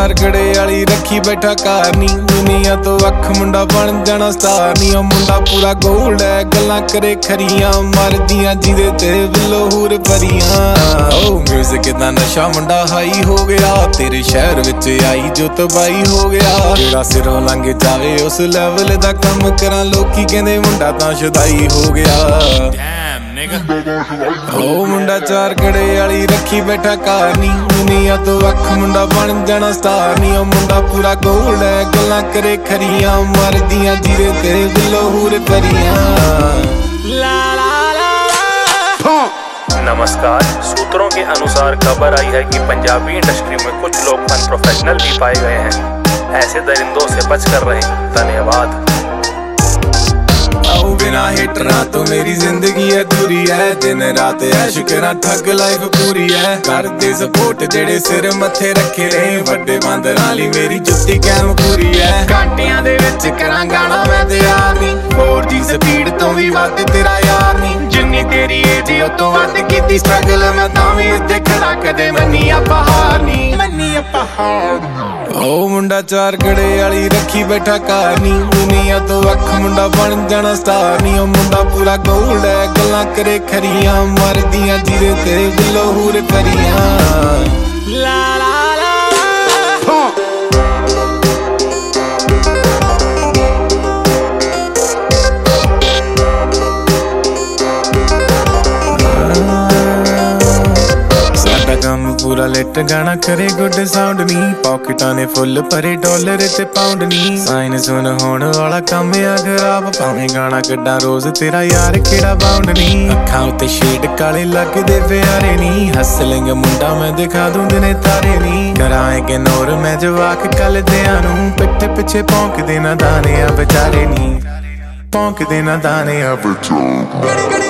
चार गड़े वाली रखी बैठा कार नी दुनिया तो अख मुंडा बन जाना स्टार नी मुंडा पूरा गोल्ड है गल्लां करे खरियां मरदियां जिदे ते बिलो हूर परियां ओ म्यूजिक दा नशा मुंडा हाई हो गया तेरे शहर विच आई जो तबाही हो गया जेड़ा सिरों लंघ जावे उस लेवल दा कम करा लोकी कहंदे मुंडा तां शुदाई हो गया ओ मुंडा चार गड़े वाली रखी बैठा कार नी दुनिया तो अख मुंडा बन जाना स्टार नी मुंडा पूरा गोल्ड है गल्लां करे खरियां मरदियां जिदे ते दिलो हूर परियां ला ला ला। नमस्कार, सूत्रों के अनुसार खबर आई है कि पंजाबी इंडस्ट्री में कुछ लोग अनप्रोफेशनल भी पाए गए हैं। ऐसे दरिंदों से बचकर रहें। धन्यवाद। बिना हिटरा तो मेरी जिंदगी अधूरी है दिन रात ऐश करा ठग लाइफ पूरी है कर दे सपोर्ट जेड़े सिर मथे रखे ने वड्डे बांदर वाली मेरी जुत्ती कैम पूरी है घाटियां दे विच करा गाना मैं ते यार नी 4G स्पीड तो भी वध तेरा यार नी जिन्नी तेरी एज ओ तो वध कीती स्ट्रगल मैं तां भी इत्थे खड़ा कदे मन्नी आपां हार नी ओ मुंडा चार गड़े वाली रखी बैठा कार नी दुनिया तो अख मुंडा बन जाना स्टार नी मुंडा पूरा गोल्ड है गल्लां करे खरियां मरदियां जिदे ते दिलो हूर परियां ला ला ला। पूरा लेट गाना करे गुड साउंड नी पॉकेटां ने फुल भरे डॉलर ते पाउंड नी साइन सुन होण वाला काम आ खराब भावें गाना कड्डा रोज तेरा यार केड़ा बाउंड नी अखां उत्ते शेड काले लगदे प्यारे नी हसलिंग मुंडा मैं दिखा दूं दिने तारे नी कराए के नूर मैं जवाक कल दियां नूं पिठ पिछे भौंकदे ना दाने आ बेचारे नी भौंकदे ना दाने आ बेचारे।